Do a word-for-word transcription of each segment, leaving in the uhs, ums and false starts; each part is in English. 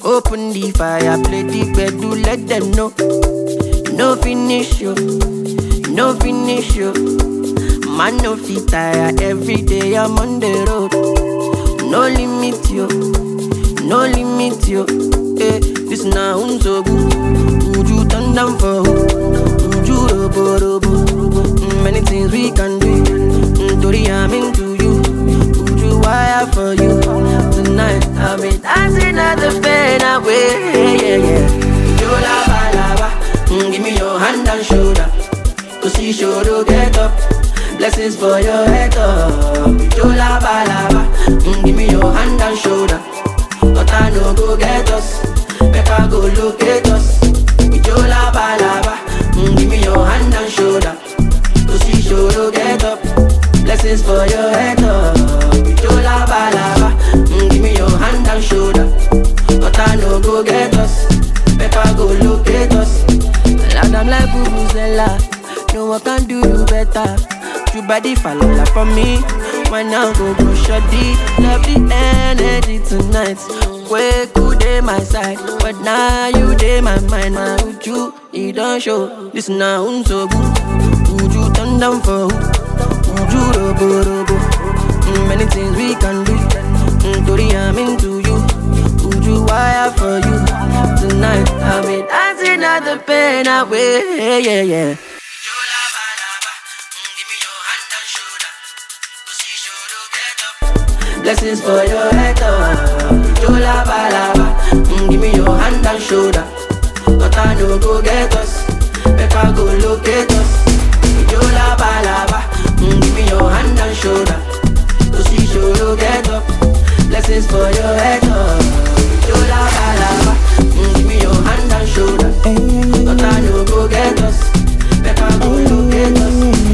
Open the fire, play the bed, do let them know. No finish you, no finish you. Man no fit tire, every day I'm on the road. No limit you, no limit you. Eh, this na unso good. Would you turn down for who? Would you robo robo? Many things we can do. Tori, I'm into you. Would you wire for you? Tonight I'll be dancing at the bed away. Yeah, yeah. You lava lava. Mm, give me your hand and shoulder. Cause you sure to get up. Blessings for your head up. You lava lava. Mm, give me your hand and shoulder. But I know go get us. Make I go locate us. You lava lava. Mm, give me your hand and shoulder. Cause you sure to get up. Blessings for your head up. You lava lava. Mm, give me your hand and shoulder. But I know go get us. Make I go locate us. Lord, I'm like Vuvuzela. No one can do you better. You body follow like for me. Why now go go shoddy? Love the energy tonight. Where could they my side? But now you they my mind. My would you, you don't show. This now so good. Would you turn down for who? Would you robo robo? Mm, many things we can do. Mm, Tori, I'm into you. Would you wire for you? Tonight I'll be dancing at the pen away. Yeah, yeah, yeah. Blessings for your head up. You lava lava. Mm, give me your hand and shoulder. But I know go get us. Make I go locate us. You lava lava. Mm, give me your hand and shoulder. Cause you sure to get up. Blessings for your head up. You lava lava. Mm, give me your hand and shoulder. But I know go get us. Make I go locate us.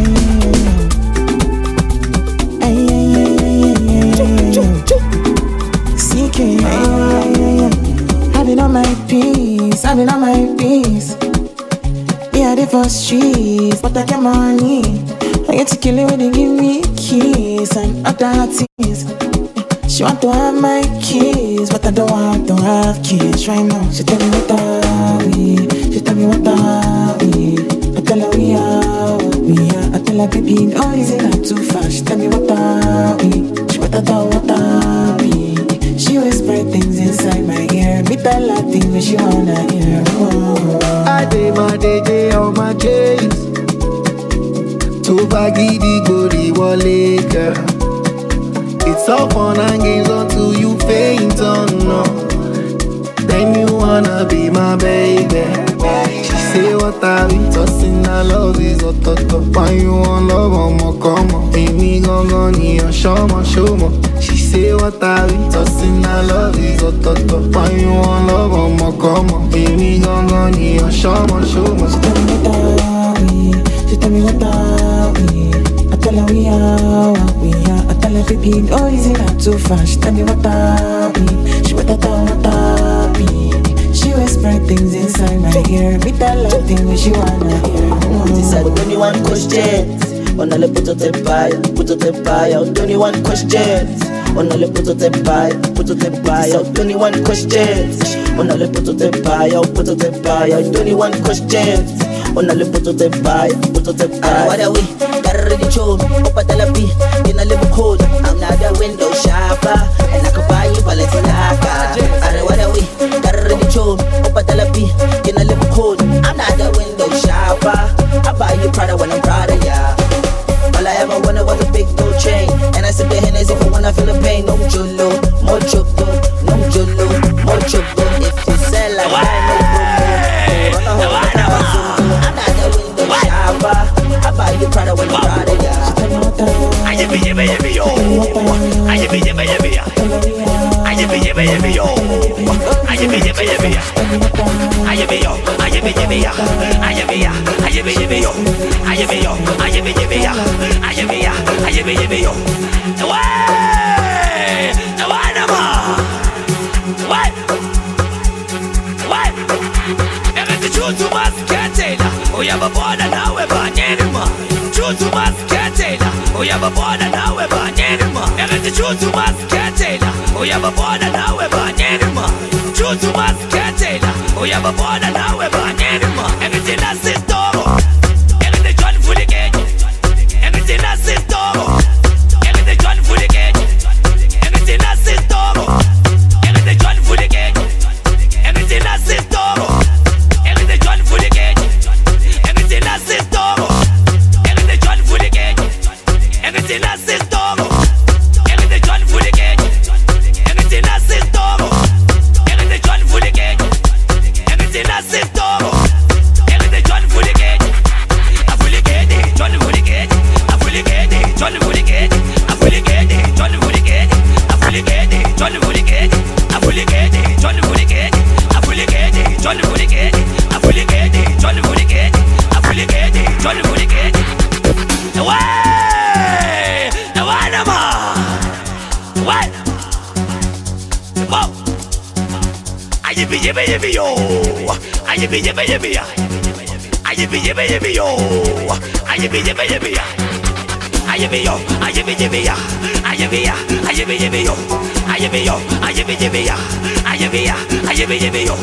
Having on my peace, having on my peace. Yeah, the first streets, but I get money. I get to kill it when they give me keys and other things. She want to have my keys, but I don't want to have kids right now. She tell me what are we? She tell me what are we? I tell her we are what we are. I tell her baby, no, is it not too fast? She tell me what are we? She better tell what are we? She whisper things inside my ear. Me tell her things when she wanna hear. Oh. I day my day day on my case. To baggy the body wale girl. It's all fun and games until you faint on no. Then you wanna be my baby. She say what are we tossing? I love is what top. Why you want love on my come on? Amy gon' go near show my show my. She say what are we tossing? I love is what top. Why you want love on my come on? Amy gon' go near show my show my. She tell me what are we? She tell me what are we? I tell her we are what we are. I tell her baby, oh is it not too fast? She tell me what are we? She better tell what are we? She whisper things inside my ear. Me tell her things when she wanna hear. This is twenty-one questions. On a le put out a pie, put out a pie out. twenty-one questions. On a le put out a pie, put out a pie out. twenty-one questions. On a le put out a pie out, put out a pie out. twenty-one questions. On a le put out a pie, put out a pie. What are we? Got ready to up at the beat. In a little code, I'm not a window shopper, and I can buy you Balenciaga. What are we? Got ready to up at the beat. In a little code, I'm not a window shopper. I buy you Prada when I'm proud of ya. All I ever wanted was a big gold chain, and I sip the Hennessy for when I feel the pain. No jolo, more choco, no jolo, more choco. If you sell like that, no promo. I'm not the window shopper. I buy you Prada when I'm proud of ya. I give me, give me, give me, yo. I give me, give me, give me, yo. I give me, give me, give me, yo. I give me, give me, give me, yo. I give me, yo. I give me, give me, yo. I give me, yo. I give me, give me, yo. I give me, yo. I give me, give me, yo. I give me, yo. I give me, give me, yo. The way, the way, the man. The way, the way. Every the truth to us can't tell. We have a border now, we're born anymore. Truth to us can't tell. We have a border now, we're born anymore. Every the truth to us can't tell. We have a border now, we're born anymore. Choose to mask curtain. We have a border now, we're born anymore. Everything that's in store. Everything John fully gate. Everything that's in store. Everything John fully gate. Everything that's in store. Everything John fully gate. Everything that's in store. Everything John fully gate. Everything that's in store. Everything John fully gate. Everything that's in store. Everything John fully gate. Everything that's in store. Everything John fully gate. Everything that's in store. Everything John fully gate. I fully get it. John fully gate. I fully get it. John fully gate. I fully get it. John fully gate. I fully get it. John fully gate. I fully get it. John fully gate. I fully get it. John fully gate. I fully get it. John fully gate. I fully get it. John fully gate. Away! Away, nama! What? Whoa! Ayibi yibi yibi yo! Ayibi yibi yibi ya! Ayibi yibi yibi yo! Ayibi yibi yibi ya! Ayibi yo! Ayibi yibi ya! Ayibi ya! Ayibi yibi yo! Ayibi yo! Ayibi yibi ya! Ayibi ya! Ayibi yibi yo!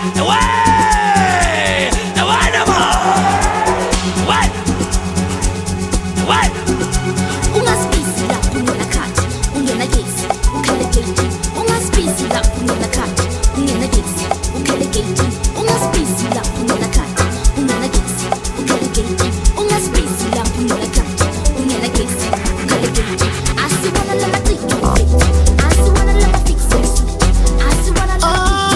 Away! Away, nama! What? What? Una spisi la punyona kati, unyona gesi, ukale gate. Una spisi la punyona kati, unyona gesi, ukale gate. Una spisi la punyona kati, unyona gesi, ukale gate. Una spisi la punyona kati, unyona gesi, ukale gate. I see wanna let my take you fit. I see wanna let my fix it sweet. I see wanna let my take you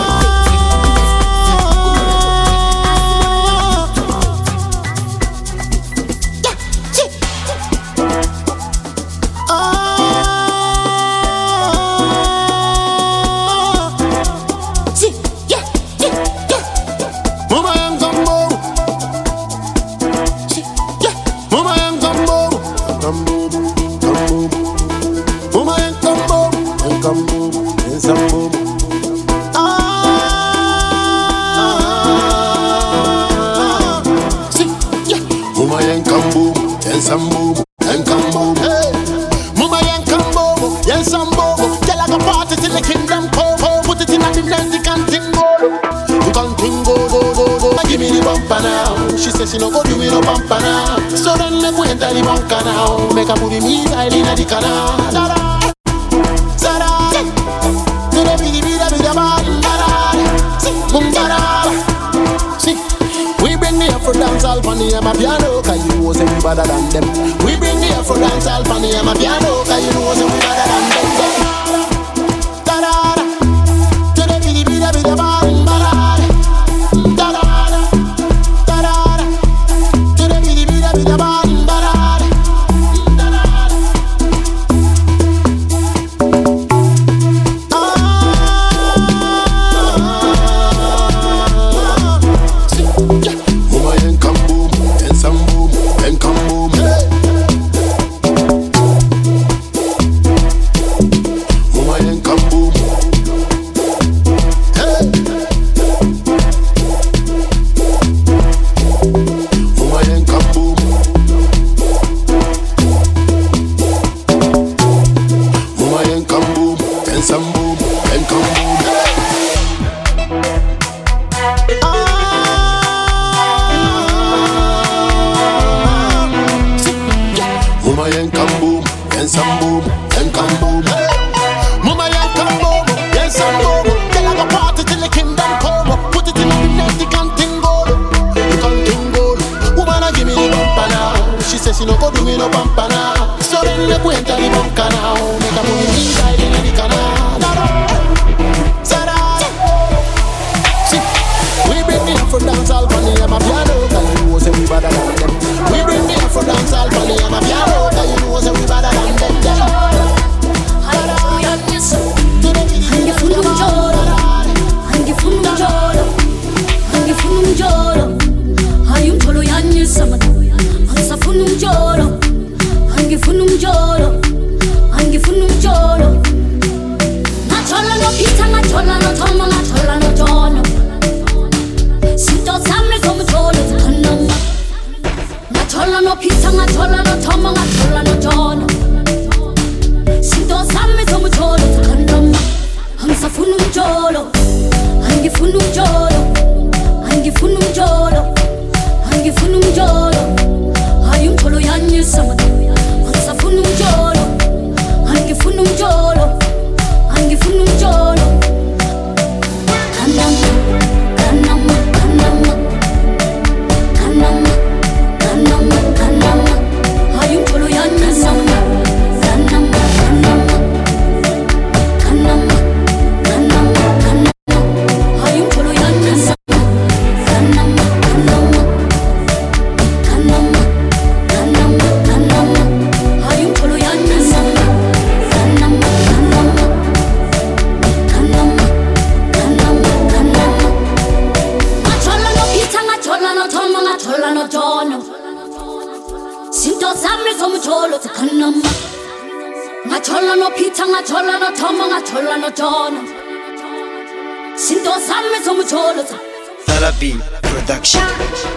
she no go do it no bumper now. So then make we enter the bunker now. Make a put the missile in the canal. Da-da, da-da, do the biddy biddy biddy bad. Da-da, boom da-da. See, we bring the Afro dance all for the piano, 'cause you know say we better than them. We bring the Afro dance all for the piano, 'cause you know say we better than them. Da-da, do the biddy biddy biddy bad. angifuna umjolo angifuna umjolo angifuna umjolo hayi umjolo yanyisa angisafuna umjolo angifuna umjolo angifuna umjolo kanama kanama kanama kanama kanama kanama hayi umjolo yanyisa kanama kanama kanama kanama kanama hayi umjolo yanyisa kanama kanama kanama kanama kanama hayi umjolo yanyisa kanama kanama kanama kanama kanama ngachola no Peter ngachola no Tom ngachola no John sinto zami zomjolo kanama ngachola no Peter ngachola no Tom ngachola no John sinto zami zomjolo Therapy Production.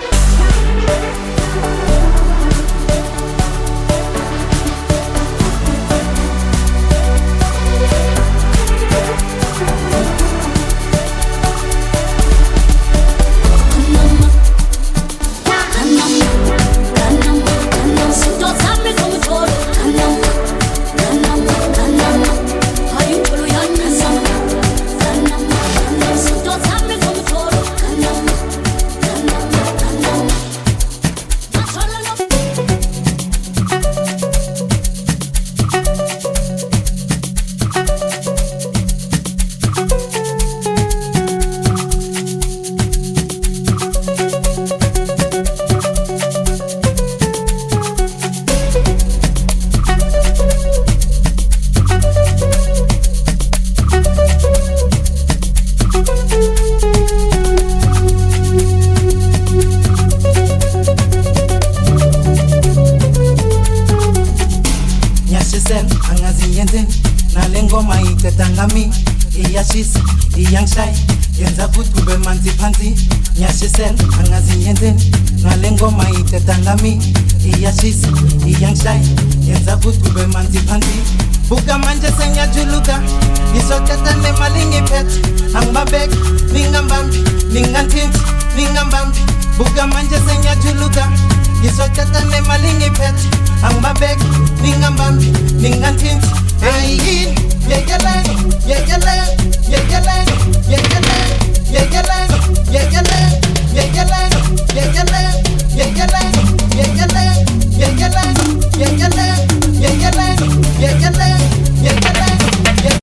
Tangami, iyashis, iyangshai, yenza kuthi ube manzi phansi, nyashisel angazinyenzeni, ngalengoma itetangami, iyashis, iyangshai, yenza kuthi ube manzi phansi. Buka manje senyajuluka, isotata nemali ngiphethe, angibabek, ningambambi, ningantinti, ningambambi. Buka manje senyajuluka, isotata nemali ngiphethe, angibabek, ningambambi, ningantinti. Hey, yekeleng, yekeleng, yekeleng, yekeleng, yekeleng, yekeleng, yekeleng, yekeleng, yekeleng, yekeleng, yekeleng, yekeleng, yekeleng, yekeleng, yekeleng, yekeleng.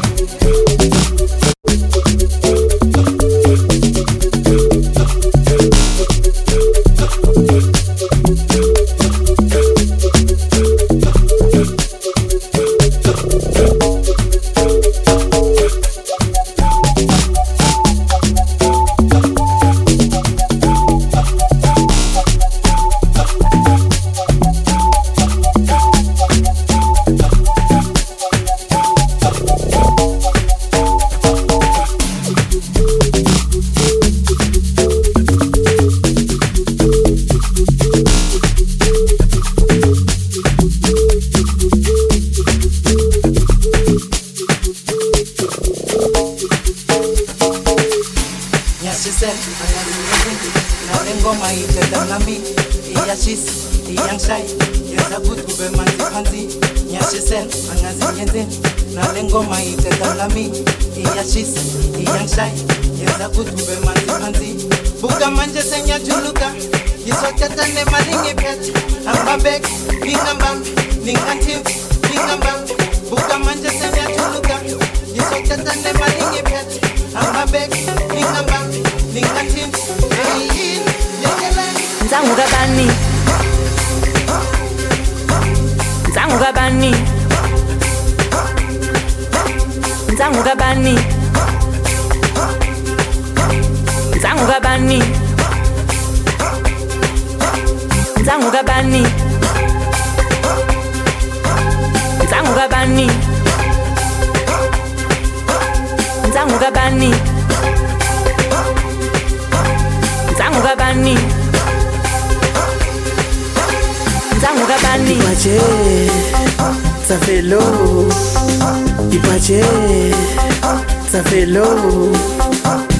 Ça fait l'eau, Dipache, ça fait l'eau,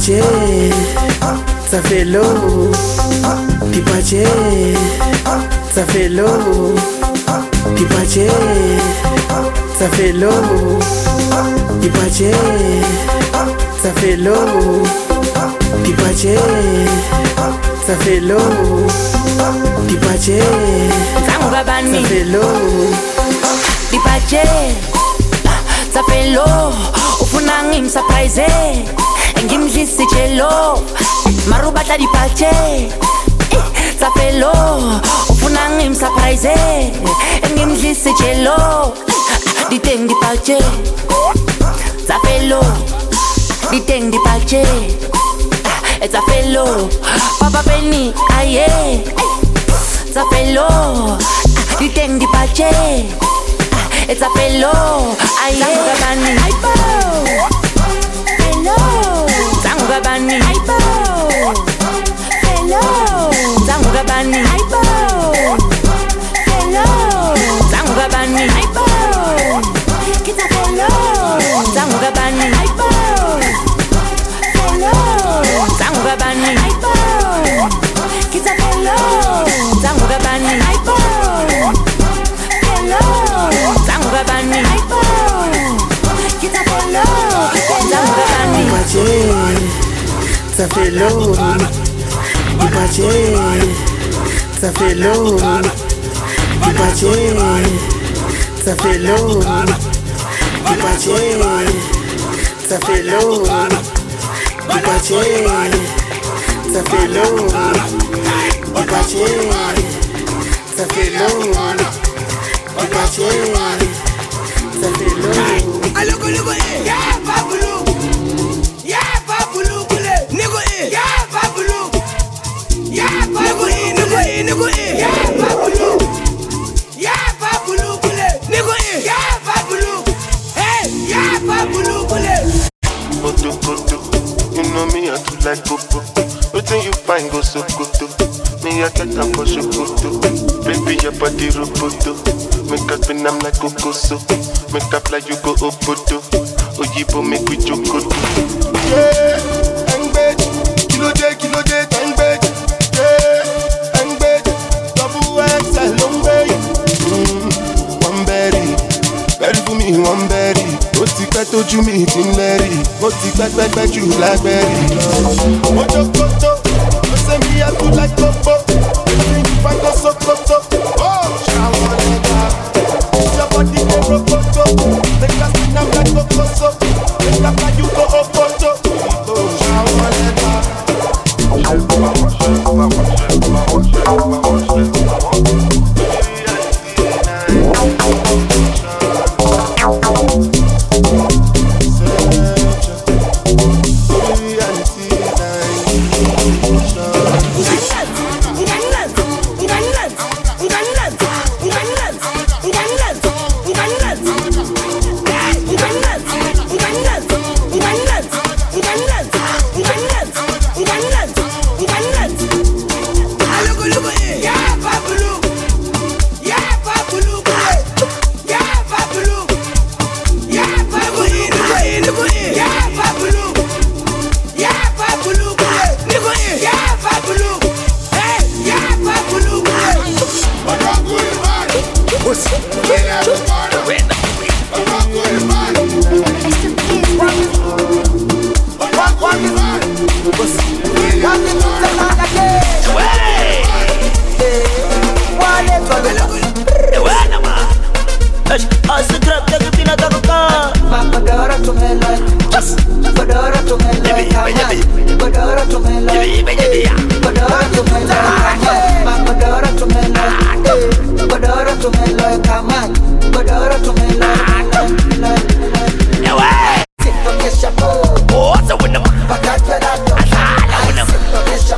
Pipache, ça fait l'eau. Pipache, ça fait l'eau. Pipache, ça fait l'eau. Pipache, ça fait l'eau. Pipache, ça fait l'eau. Pipache, ça fait l'eau. Pipache, ça fait l'eau. Ufuna ngimsurprise, ngimdlise cello. Marubata dipache, ça fait l'eau. Ufuna ngimsurprise, ngimdlise cello. Diteng dipache, ça fait l'eau. Diteng dipache, ça fait l'eau. Papa Penny, aye, ça fait l'eau. Diteng dipache, ça fait l'eau. Aye, Zangabani, hello, Zangabani, hello, Zangabani, hello, Zangabani, kita hello, Zangabani, hello, Zangabani, kita hello, Zangabani, hello, Zangabani, kita hello, Zangabani. Ça fait l'eau. Pipache, ça fait l'eau. Pipache, ça fait l'eau. Pipache, ça fait l'eau. Pipache, ça fait l'eau. Pipache, ça fait l'eau. Pipache, ça fait l'eau. Allo kulugo e, ya babulu, ya babulu kule, nigo e, ya babulu, ya babulu, nigo e, nigo e, ya babulu, ya babulu kule, nigo e, ya babulu, hey, ya babulu kule. Koto koto, you know me I too like popo. Wetin you find go so koto, me I get am for shokoto. Baby your body roboto, make us spin am like kokoso. Make up like you go obodo, oyibo make we jokoto. Yeah, engbe, kilo day, kilo day, engbe. Yeah, engbe, double X L longbe. Mm, one berry, berry for me, one berry. Ó ti pẹ́ tójú mi ti ń lẹ́rì, ó ti pẹ́ pẹ́ pẹ́ jù lágbẹ́rì. Mojo koto, ó ṣe mi àtú like popo. Wetin you find go sokoto? Oh, ṣàwọn ẹ̀dá. Your body go roboto, the glass in a black cocoso. Make up like you go opoto. Oh, shower leather. Oh, so when the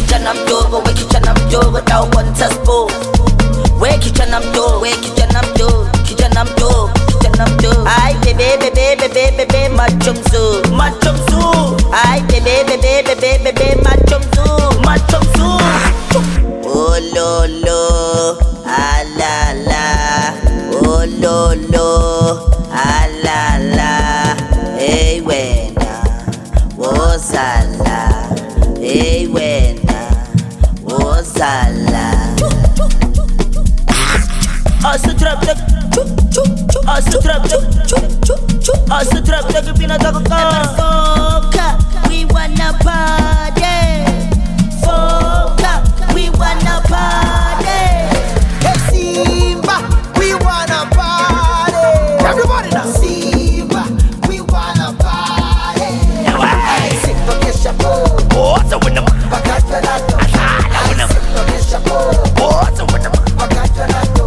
kijana mdogo, we kijana mdogo na uwanta spo. We kijana mdogo, we kijana mdogo, kijana mdogo, kijana mdogo. Ay bebe bebe bebe bebe macho mzuri, macho mzuri. Ay bebe bebe bebe bebe macho mzuri, macho mzuri. Oh lo lo, ah la la. Oh lo lo, ah la la. Hey wena, wozala. Hey wena, wozala. Asa trap tak, asa trap tak, asa trap tak pina takaka. Foka, we wanna party. Foka, we wanna party. Hey Simba, we wanna party. Everybody now. Simba, we wanna party. Sinto que chapo. What's up with them? Bacatanato. Sinto que chapo. What's up with them? Bacatanato.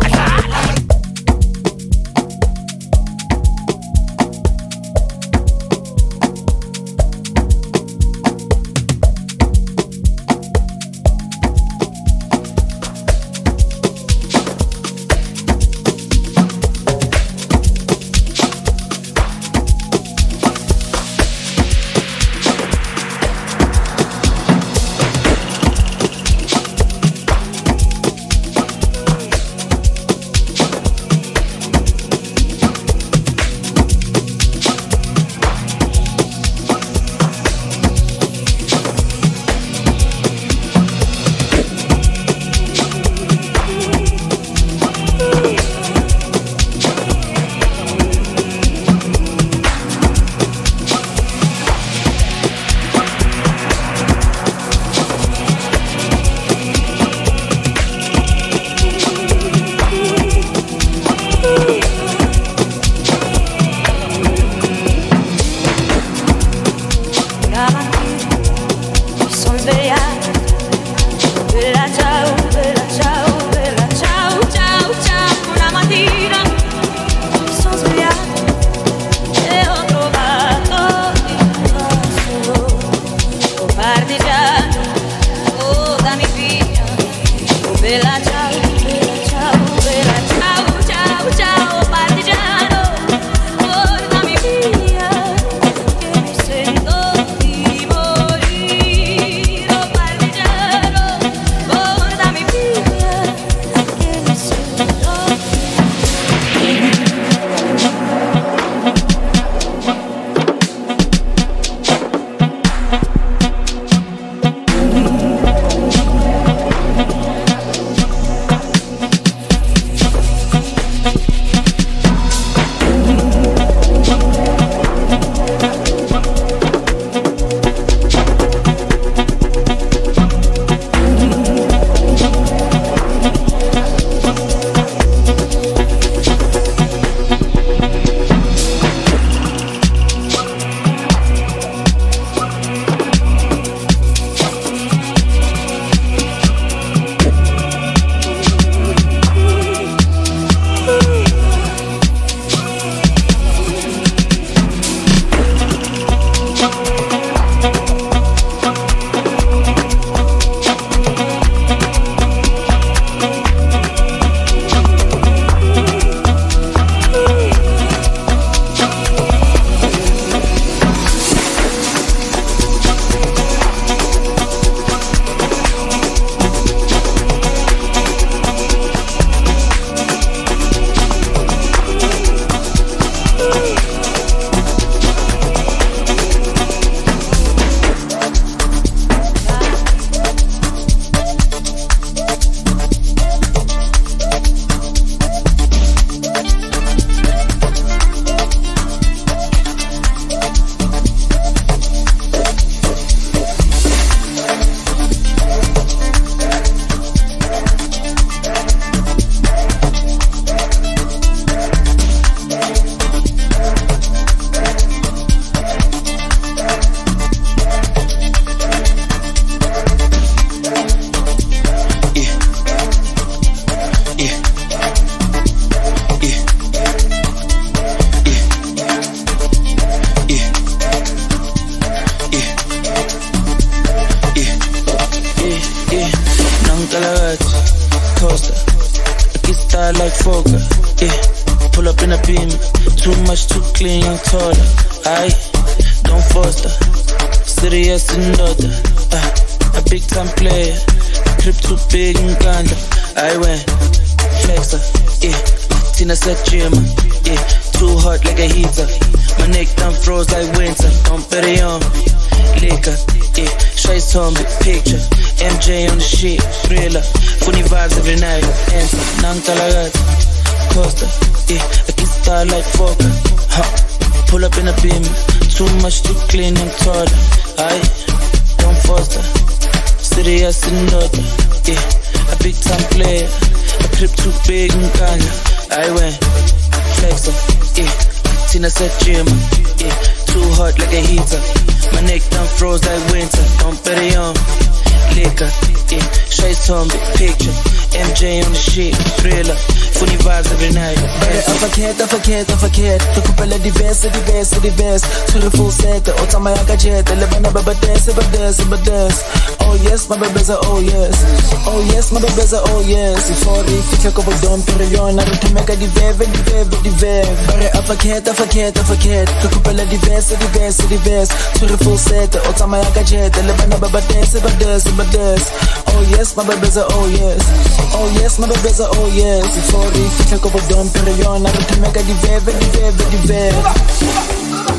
star like Fokker, yeah. Pull up in a beam, too much, too clean, young taller. Aye, don't foster, serious and daughter. Uh, a big time player, crib too big in Uganda. I went flexer, yeah. Tina said Jim, yeah. Too hot like a heater. My neck done froze like winter. Don't bet it on liquor, yeah. Shy zombie picture. M J on the shit, thriller. Funny vibes every night. Enter, Nankalagata, Costa, yeah. I can start like Fokker, huh. Pull up in a beam, too much, too clean, I'm taller. Aye, don't foster, serious and daughter, yeah. A big time player, a crib too big in Ghana. I went flexer, yeah. Tina said Jim, yeah. Too hot like a heater. My neck done froze like winter. Don't bet it on liquor, yeah. Shy zombie picture. M J on the shit, thriller. Funny vibes every night. I forget, I forget, I forget. The couple of the best, the best, the best. To the full set, the Otama Yakajet, the Levana Baba dance, Baba dance, Baba dance. Oh yes, my baby's a oh yes. Oh yes, my baby's a oh yes. For the future of a dumb period, I don't make a dive, dive, dive. But I forget, I forget, I forget. The couple of the best, the best, the best. To the full set, the Otama Yakajet, the Levana Baba dance, Baba dance, Baba dance. Oh yes, my baby's a oh yes. Oh yes, my baby's a oh yes. For the future of a dumb period, I don't make a dive, dive, dive.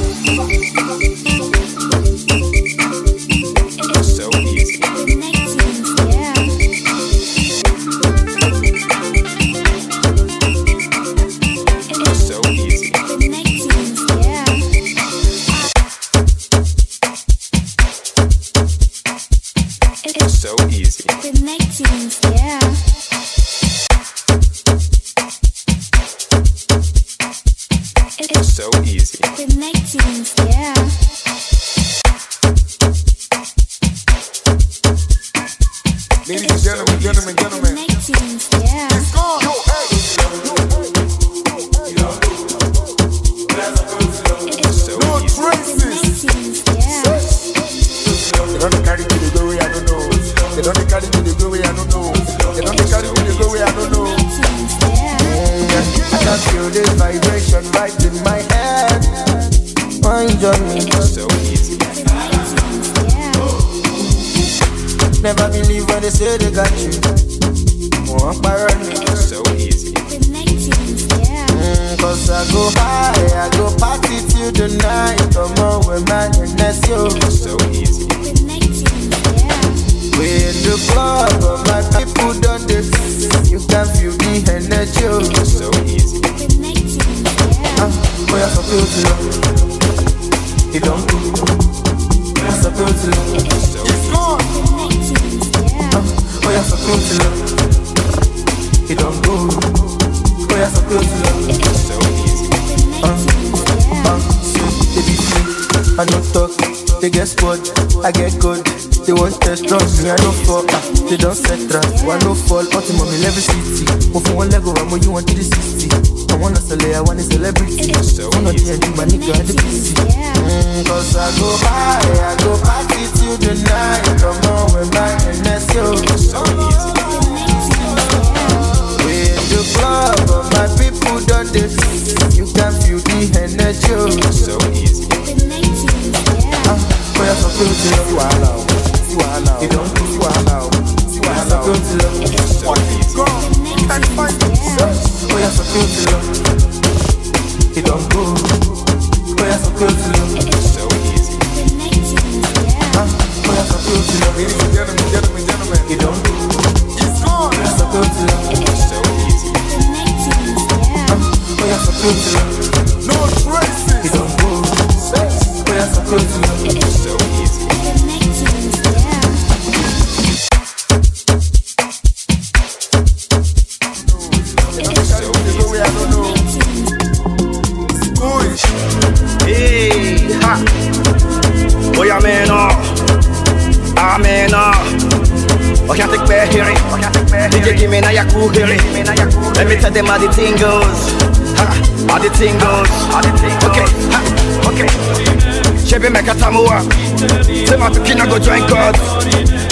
Let me tell them how the thing goes. Ha, how the thing goes. Okay, ha, okay. Chebe meka tamua. Say my pikina go join God. Ha, you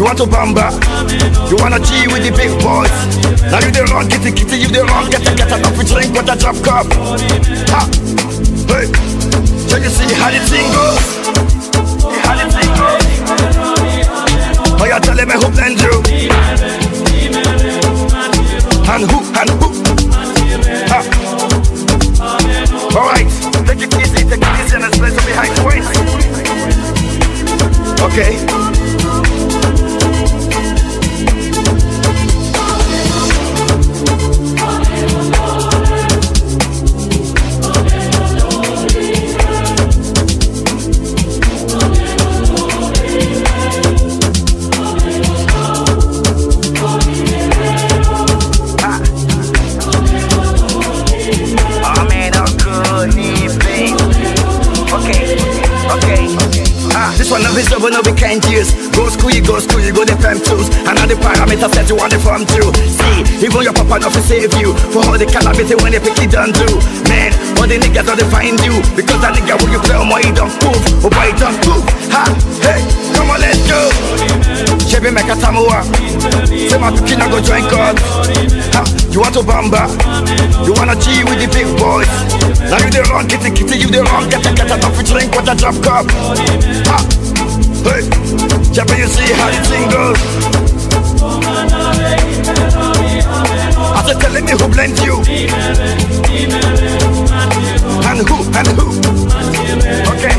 want to bamba? You wanna G with the big boys? Now you the wrong, kitty kitty, you the wrong, get a get a coffee drink with a drop cup. Ha! Hey! So you see how the thing goes? See how the thing goes? Oh, you're telling me who blend you? And who, and who? Ha! Alright, take it easy, take it easy and let's play some behind the waist. Okay. This one of his over no we can't use. Go school, you go school, you go the fam tools. And all the parameters that you want the form too. See, even your papa not to save you. For all the calamity when they pick it done do. Man, all the niggas don't find you. Because that nigga when you play on my he don't move. Oh boy, he don't move. Ha, hey, come on, let's go. Chevy make a tamua. Say my kid go join God. Ha, you want to bamba? You wanna G with the big boys? Now you the wrong, kitty kitty, you the wrong, get a get a coffee drink with a drop cup. Ha! Hey! Chapa, you see how the thing goes? I said, telling me who blends you? And who, and who? Okay.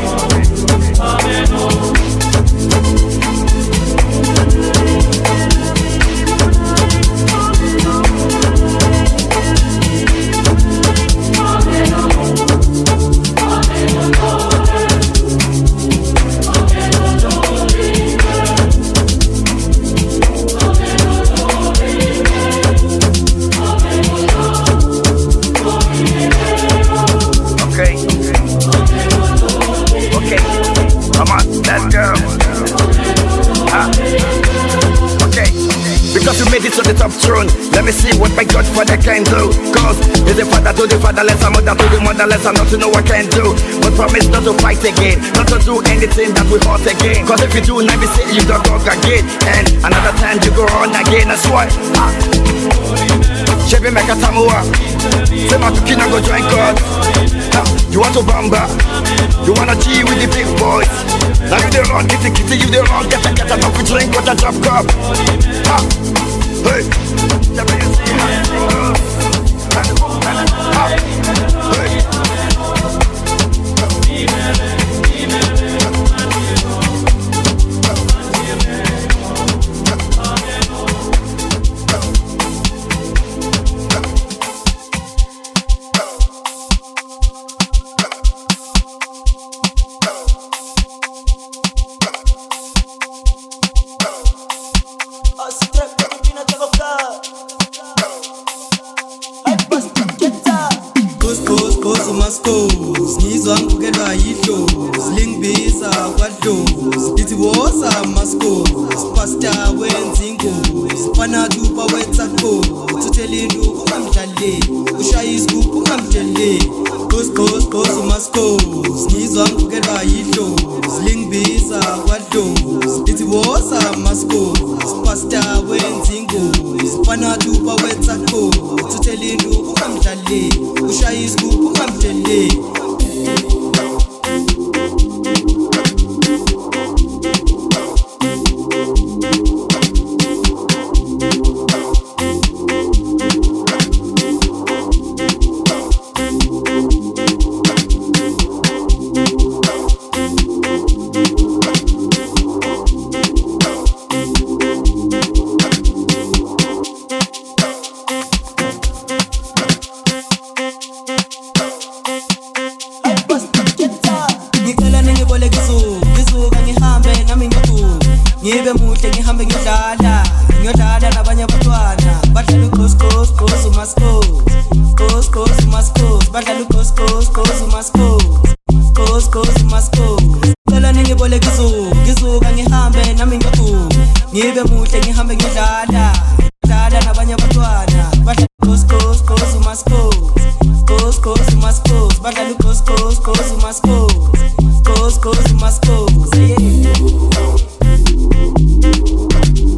To the top throne, let me see what my Godfather can do. Cause he's a father to the fatherless, a mother to the motherless, and not to know what I can do. But promise not to fight again, not to do anything that will hurt again. Cause if you do, now be say you don't go again. And another time you go on again, that's why. Chevy make a tamua. Say my kid go join God. You want to bamba? You wanna G with the big boys? Now you the wrong, kitty kitty, you the wrong, get a get a coffee drink with a drop cup. Ha! Hey, never you see how it goes. Hey. Ngizwa ngikukelwa yidlozi lingibiza kwadlozi lithi woza maskozi pastor wenza ingozi fanatupa wetha khozi uthelini ungamdlaleli ushaya isigubhu ungamdlaleli ghost ghost ghost maskozi ngizwa ngikukelwa yidlozi lingibiza kwadlozi lithi woza maskozi pastor wenza ingozi fanatupa wetha khozi uthelini ungamdlaleli ushaya isigubhu ungamdlaleli. Ngibe muhle ngihambe ngidlala ngiyodlala nabanye abantwana badlala uGhost Ghost Ghost uMaskos Ghost Ghost uMaskos badlala uGhost Ghost Ghost uMaskos Ghost Ghost uMaskos cela ningiboleke izuku ngizuka ngihambe nami ngiyodlala ngibe muhle ngihambe ngidlala ngidlala nabanye abantwana badlala uGhost Ghost Ghost uMaskos Ghost Ghost uMaskos badlala uGhost Ghost Ghost uMaskos Ghost Ghost uMaskos yeah.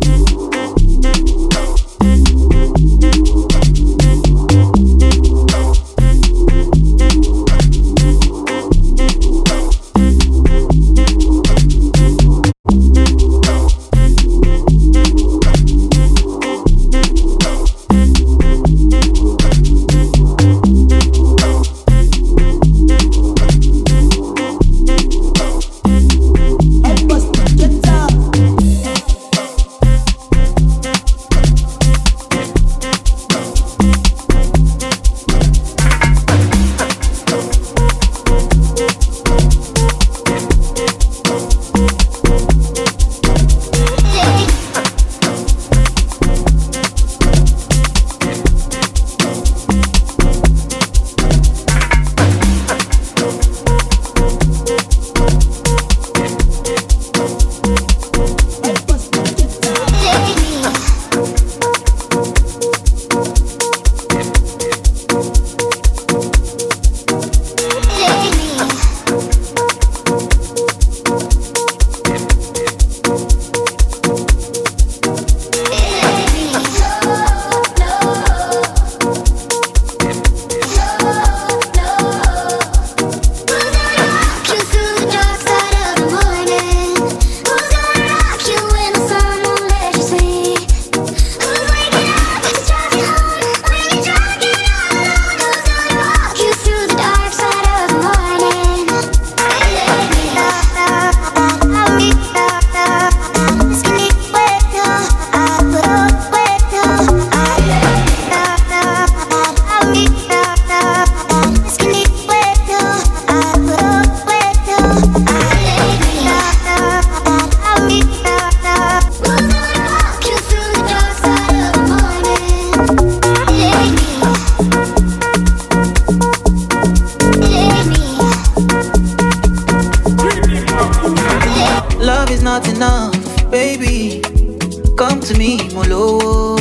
come to me, Molo.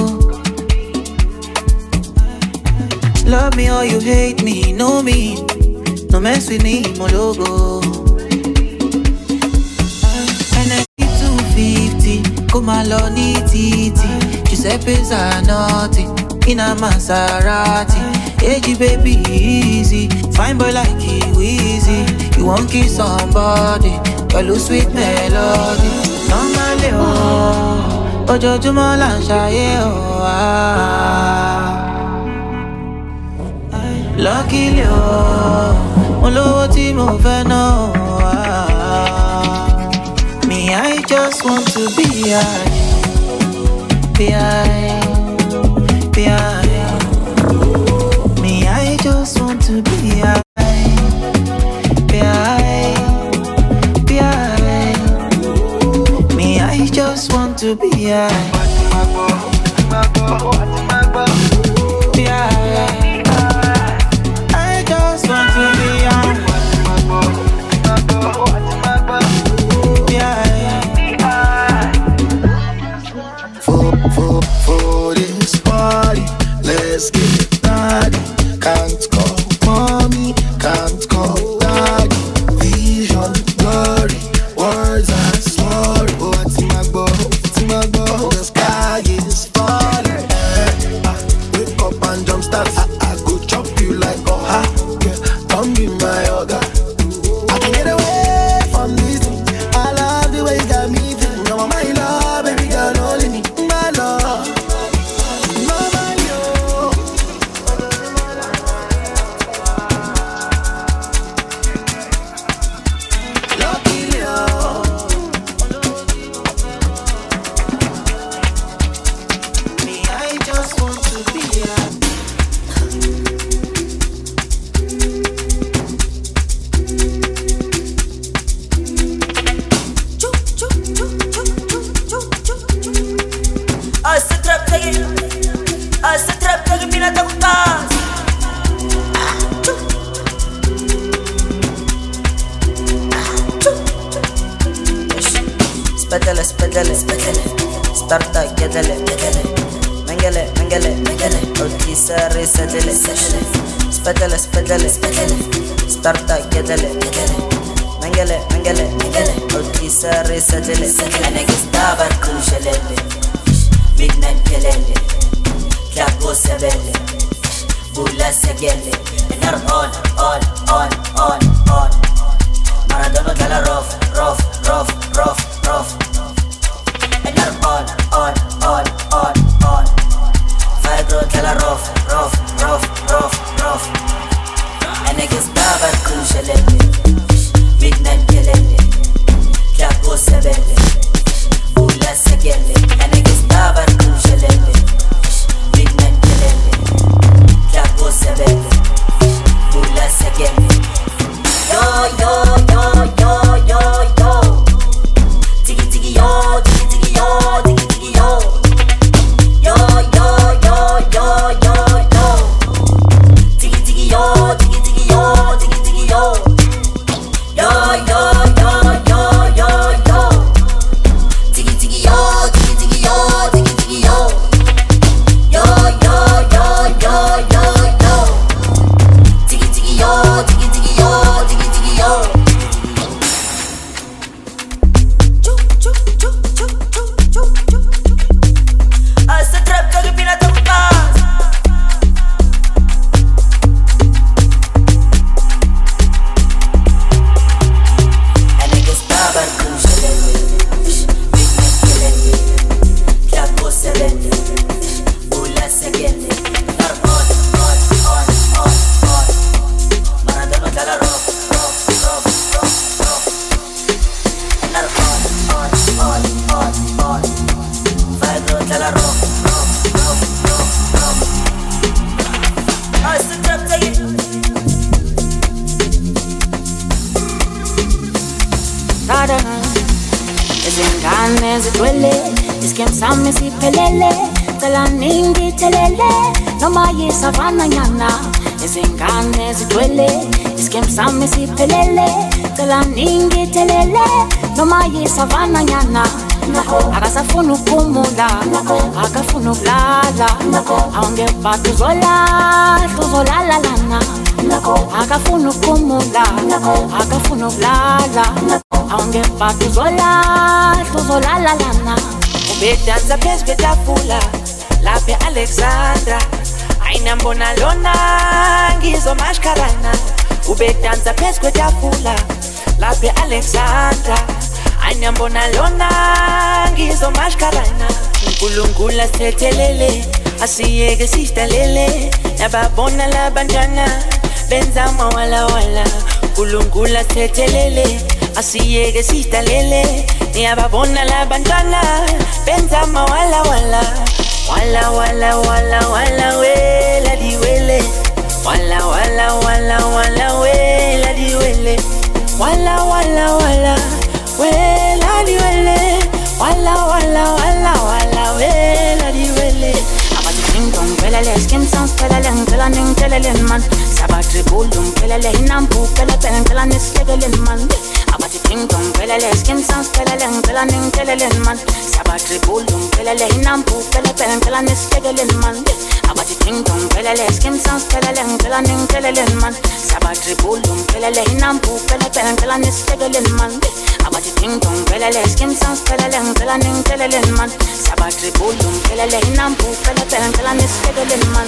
Love me or you hate me, know me. No mess with me, Mologo. And I need two fifty, come along, titi. Giuseppe Zanotti, in a Maserati. Hey, baby, easy. Fine boy like Weezy. You won't kiss somebody, but lose sweet melody. Normally, oh, ojoojúmọ́ là ń ṣayé, oh, ah. Luckily, oh, mo lówó tí mo fẹ́ ná, oh, ah. Me, I just want to be high, be high, be high. Me, I just want to be high, be high, be high. Me, I just want to be high, be high. Let's get started. Can't call mommy, can't call daddy. Vision, glory, words are story. Oh, what's in my bow, what's in my bow? The sky is falling. Uh, uh, wake up and jump start. I, I go chop you like oh ha. Yeah, come be my yoga. I can get away from this. I love the way you got me feeling. You're my love, baby girl, only me, my love. Spedele, spedele, spedele. Starta, gedele, gedele. Mengele, mengele, mengele. Olti sare, sedele, sedele. Spedele, spedele, spedele. Starta, gedele, gedele. Mengele, mengele, mengele. Olti sare, sedele, sedele. Nigga stabar kushelele. Midnight kelele. Klapo sebele. Bula segele. Enar on, on, on, on, on. Maradona gala rough, rough, rough, rough, rough. And you're on, on, on, on, on. Fire grow gala rough, rough, rough, rough, rough. And niggas baba kushelele. Midnight kelele. Klapo sebele. Bula segele. And niggas baba kushelele. Midnight kelele. Klapo sebele. Bula segele. Yo, yo, yo, yo, yo, yo. Tiki, tiki, yo, tiki, tiki, yo, tiki, tiki, yo. Yo, yo, yo, yo, yo, yo. Tiki, tiki, yo, tiki, tiki, yo, tiki, tiki, yo. Yo, yo, yo, yo, yo, yo. Tiki, tiki, yo, tiki, tiki, yo, tiki, tiki, yo. Yo, yo, yo, yo, yo, yo. Tiki, tiki, yo, tiki, tiki, yo, tiki, tiki, yo. Zingane zidwele, iskemsame siphelele, cela ningi telele, noma yisavana nyana. Izingane zidwele, iskemsame siphelele, cela ningi telele, noma yisavana nyana. akasafuna ukumula akafuna ukulala awungeva tuzolala tuzolalana akafuna ukumula akafuna ukulala awungeva tuzolala tuzolalana ubedanza phezu kwetafula lapha Alexandra ayinambona lona ngizomashkarana ubedanza phezu kwetafula lapha Alexandra ayinambona lona ngizomashkarana uNkulunkulu asethelele asiyeke sidalele nababona labantwana benza mawala wala uNkulunkulu asethelele asiyeke sidalele niyababona labantwana benza mawala wala wala wala wala wala wela diwele wala wala wala wala wela diwele wala wala wala wela diwele wala wala wala wala wela diwele abati kingdom pelele skin sounds pelele ngela ningtelele man sabatri bulum pelele inampu pelele ngela nistegele man abati kingdom pelele skin sounds pelele ngela ningtelele man sabatri bulum pelele inampu pelele ngela nistegele man abati kingdom pelele skin sounds pelele ngela ningtelele man sabatri bulum pelele inampu pelele ngela nistegele man abati kingdom pelele skin sounds pelele ngela ningtelele man sabatri bulum pelele inampu pelele ngela nistegele man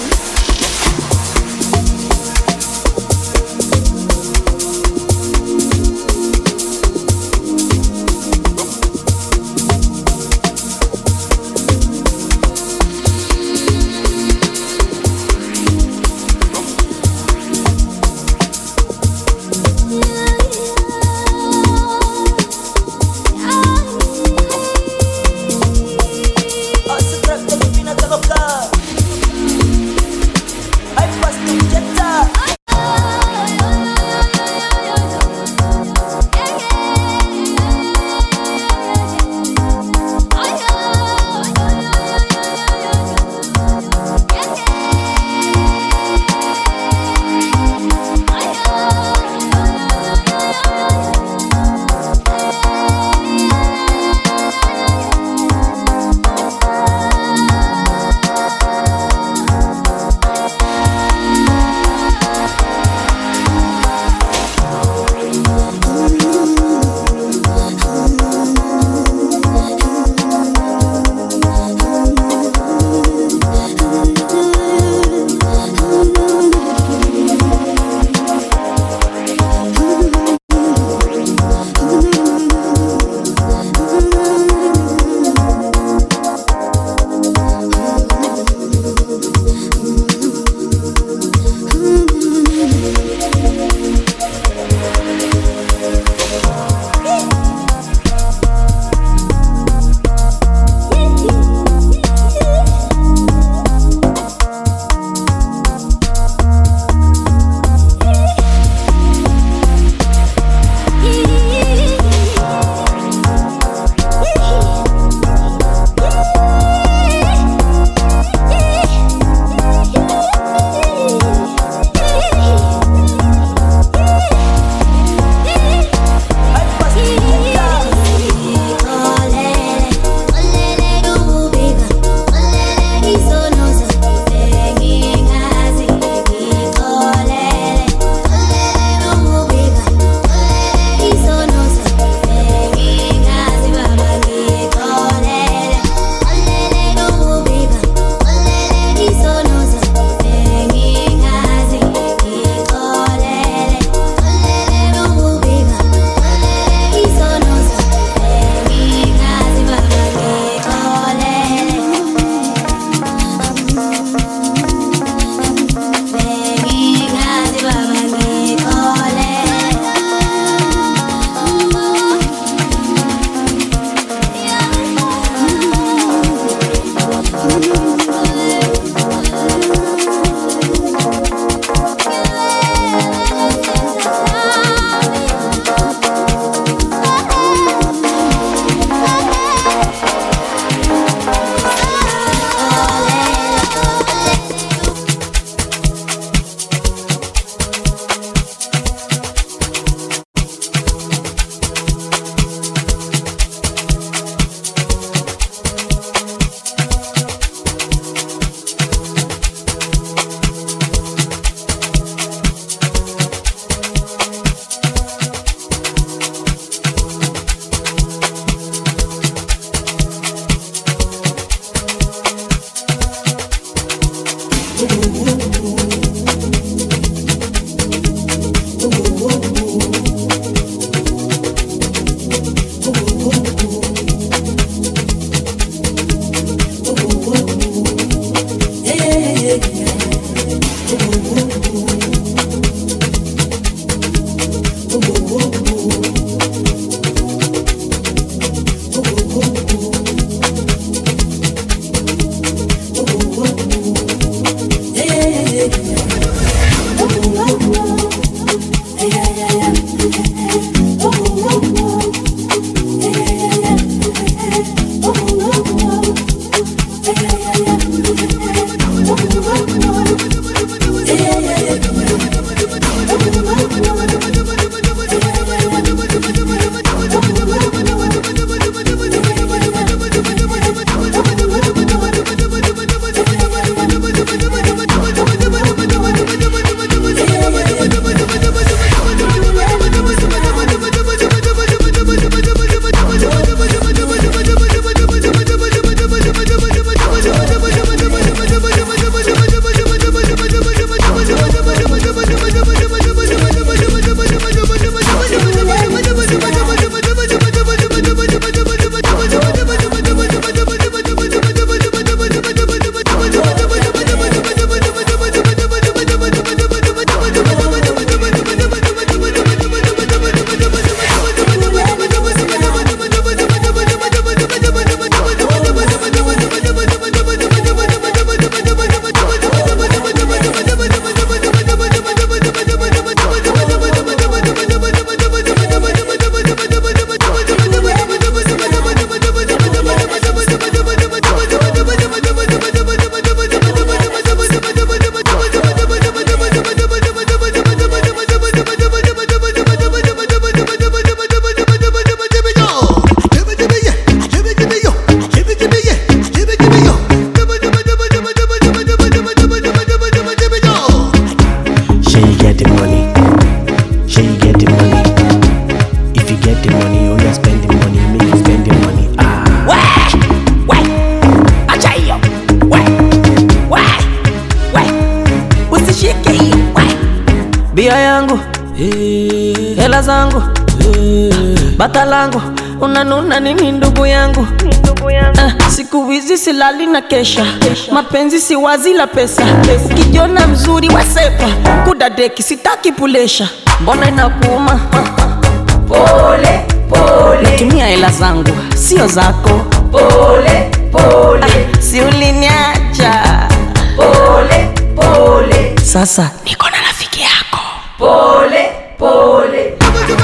tabia yangu, hela zangu, bata langu, unanuna nini ndugu yangu? Uh, siku hizi silali na kesha, mapenzi si wazi la pesa. Kijona mzuri wasepa, kudadeki sitaki pulesha. Mbona inakuuma? Pole, pole. Natumia hela zangu, sio zako. Pole, pole. Ah, si uliniacha. Pole, pole. Sasa niko na rafiki yako. Pole, pole.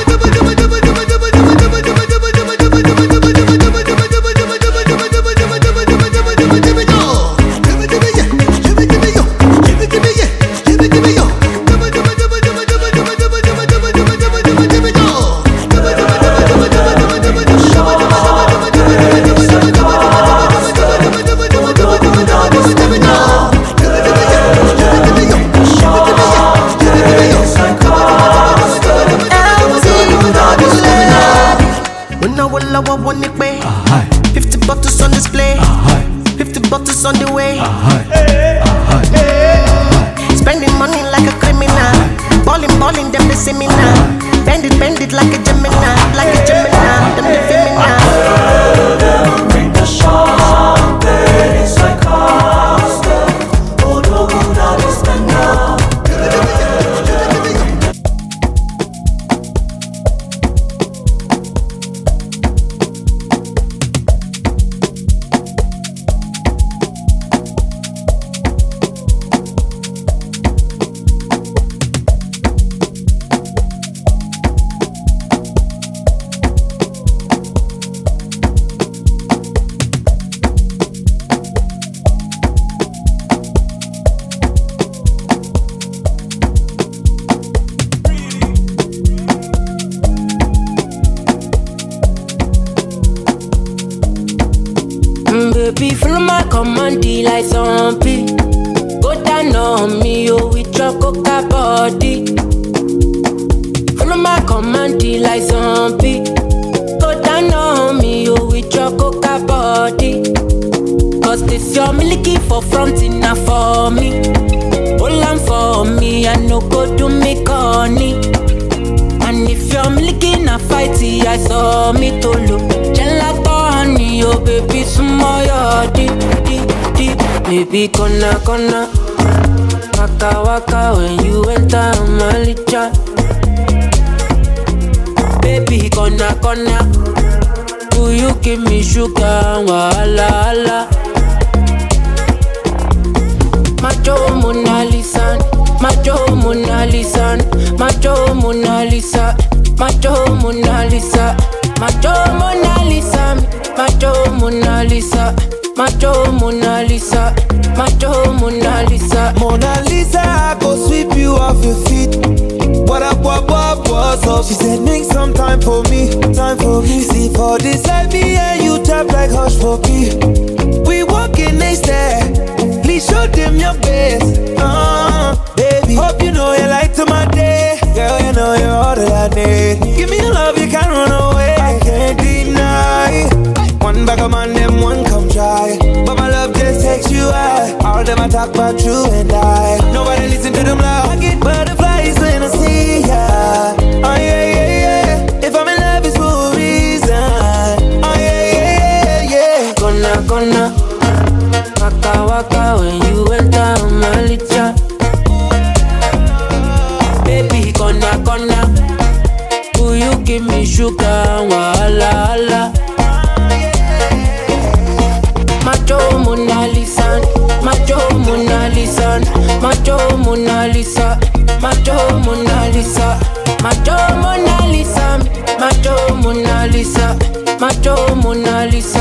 fifty bottles on display, fifty bottles on the way. Spending money like a criminal, balling, balling, them they see me now. Bend it, bend it like a Gemini, like a Gemini, them they feel me now. Bring the champagne, it's like Costa. Oh, no, no, no, it's the now. Baby, follow my command, like zombie. Go down on me, oh, with your coca body. Follow my command, like zombie. Go down on me, oh, with your coca body. Cause this your milky for front enough for me. Hold on for me, I no go do me corny. And if you're milky na fighty, I saw me to look. Gelato honey, oh baby, small your deep, deep, deep. Baby, gonna, gonna waka, waka when you enter my licha. Baby, gonna, gonna do you give me sugar, wala, wala. Macho Mona Lisa, Macho Mona Lisa, Macho Mona Lisa, Macho Mona Lisa, Macho Mona Lisa, Macho Mona Lisa, Macho Mona Lisa, Macho Mona Lisa. Mona Lisa, I go sweep you off your feet. What up, what, what, what's up? She said, make some time for me, time for me. See for this like me and you tap like hush for me. We walking next there. Please show them your best, uh, baby. Hope you know you like to my day. Girl, you know you're all that I need. Give me the love, you can't run away. I can't deny. One bag of man, them one come try. But my love just takes you high. All them I talk about you and I. Nobody listen to them loud. I get butterflies when I see ya. Oh yeah, yeah, yeah. If I'm in love, it's for a reason. Oh yeah, yeah, yeah, yeah. Gonna, gonna waka, waka when you enter my licha. Baby, gonna, gonna do you give me sugar, wala, wala. Macho Mona Lisa, Macho Mona Lisa, Macho Mona Lisa, Macho Mona Lisa, Macho Mona Lisa, Macho Mona Lisa, Macho Mona Lisa.